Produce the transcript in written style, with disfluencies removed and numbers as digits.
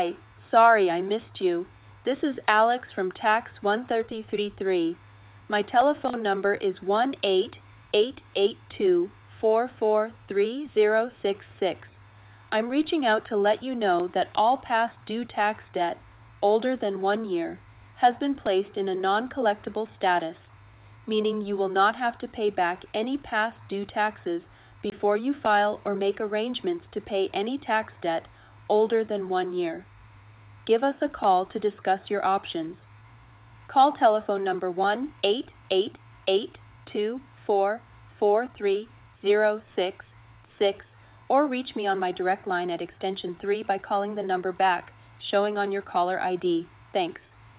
Hi, sorry I missed you. This is Alex from Tax 133. My telephone number is 1-888-244-3066. I'm reaching out to let you know that all past due tax debt, older than 1 year, has been placed in a non-collectible status, meaning you will not have to pay back any past due taxes before you file or make arrangements to pay any tax debt older than 1 year. Give us a call to discuss your options. Call telephone number 1-888-244-3066 or reach me on my direct line at extension 3 by calling the number back, showing on your caller ID. Thanks.